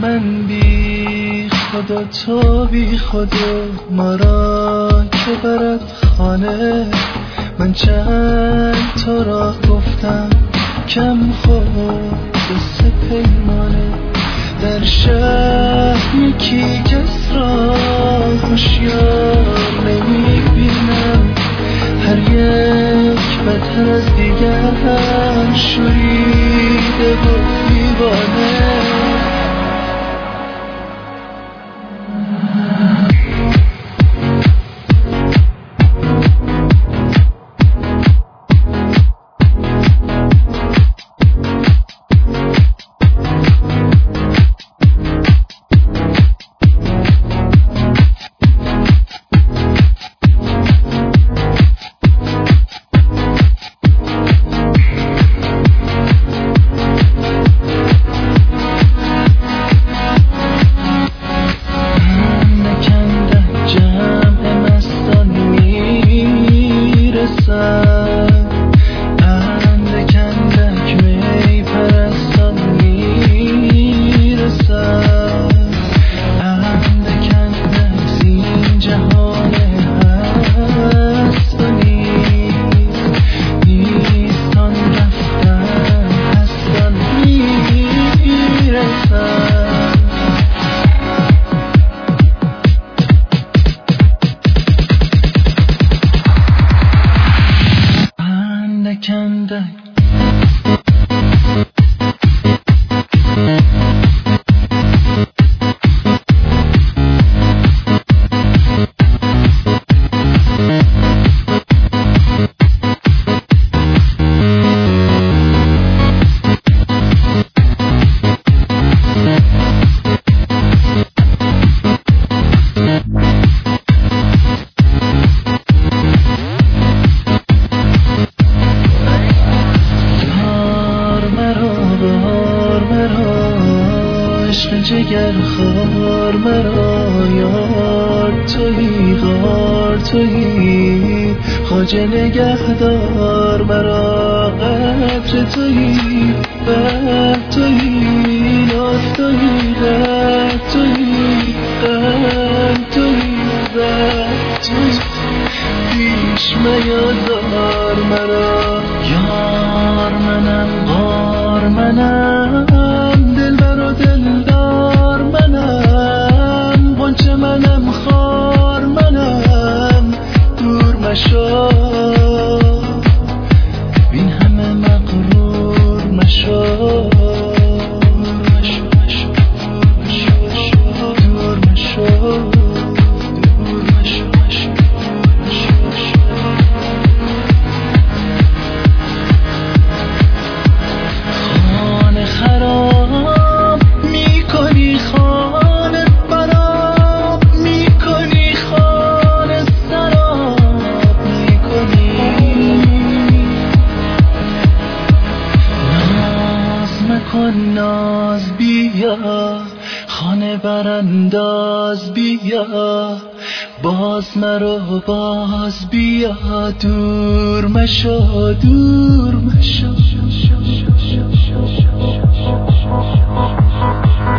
من بی خود و تو بی خود و ما را که برد خانه. من چند تو را گفتم کم خود قصه پیمانه. در شهر یکی کس را هوشیار نمی بینم، هر یک بدتر از دیگر شوریده و دیوانه. جگر خار مرا یار تویی، غار تویی، خواجه نگهدار مرا، قدر تویی، بر تویی، ناز تویی، بر تویی، قلب تویی، بر تویی، پیش میازار مرا. یار منم، غار منم، دلبر و دلدار منم، غنچه منم، خار منم، دور مشو بین همه مغرور مشو، دور مشو. ناز بیا، خانه برانداز بیا، باز مرو باز بیا، دور مشو، دور مشو.